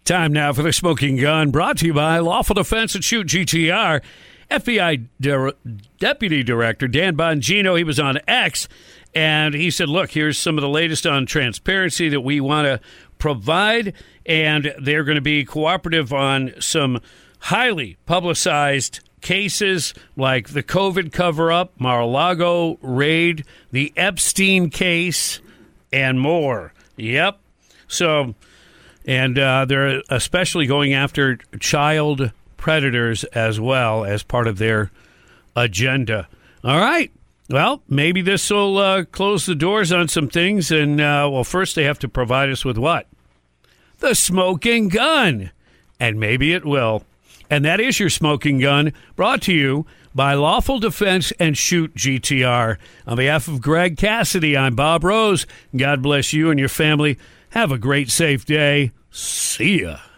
Time now for the Smoking Gun, brought to you by Lawful Defense and Shoot GTR. FBI Deputy Director Dan Bongino, he was on X, and he said, look, here's some of the latest on transparency that we want to provide, and they're going to be cooperative on some highly publicized cases like the COVID cover-up, Mar-a-Lago raid, the Epstein case, and more. Yep. So... And they're especially going after child predators as well as part of their agenda. All right. Well, maybe this will close the doors on some things. And, well, first they have to provide us with what? The Smoking Gun. And maybe it will. And that is your Smoking Gun, brought to you by Lawful Defense and Shoot GTR. On behalf of Greg Cassidy, I'm Bob Rose. God bless you and your family. Have a great, safe day. See ya.